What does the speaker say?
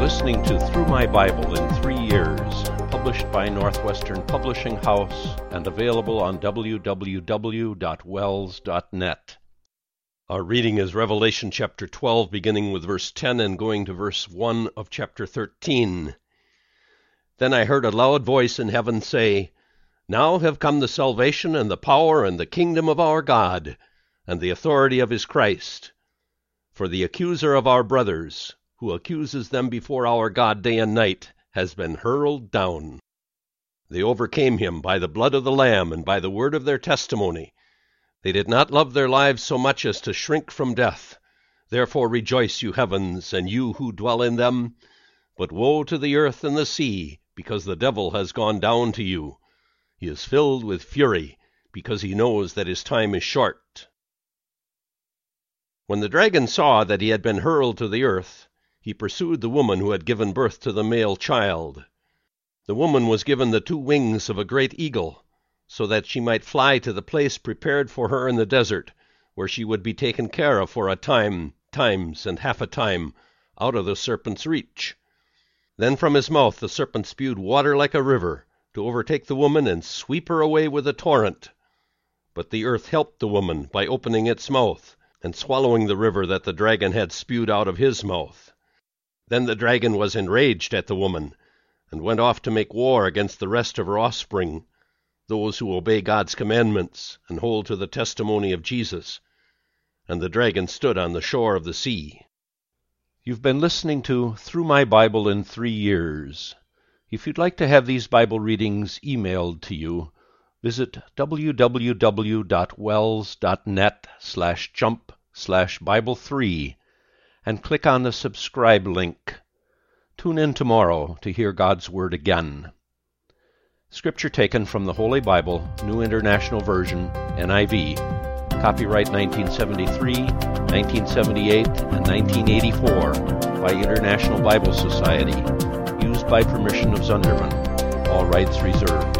listening to Through My Bible in 3 Years, published by Northwestern Publishing House and available on www.wells.net. Our reading is Revelation chapter 12, beginning with verse 10 and going to verse 1 of chapter 13. Then I heard a loud voice in heaven say, "Now have come the salvation and the power and the kingdom of our God, and the authority of his Christ. For the accuser of our brothers, who accuses them before our God day and night, has been hurled down. They overcame him by the blood of the Lamb and by the word of their testimony. They did not love their lives so much as to shrink from death. Therefore rejoice, you heavens, and you who dwell in them. But woe to the earth and the sea, because the devil has gone down to you. He is filled with fury, because he knows that his time is short." When the dragon saw that he had been hurled to the earth, he pursued the woman who had given birth to the male child. The woman was given the 2 wings of a great eagle, so that she might fly to the place prepared for her in the desert, where she would be taken care of for a time, times, and half a time, out of the serpent's reach. Then from his mouth the serpent spewed water like a river, to overtake the woman and sweep her away with a torrent. But the earth helped the woman by opening its mouth, and swallowing the river that the dragon had spewed out of his mouth. Then the dragon was enraged at the woman, and went off to make war against the rest of her offspring, those who obey God's commandments and hold to the testimony of Jesus. And the dragon stood on the shore of the sea. You've been listening to Through My Bible in 3 Years. If you'd like to have these Bible readings emailed to you, visit www.wells.net/jump/Bible3 and click on the subscribe link. Tune in tomorrow to hear God's Word again. Scripture taken from the Holy Bible, New International Version, NIV. Copyright 1973, 1978, and 1984 by International Bible Society. Used by permission of Zunderman. All rights reserved.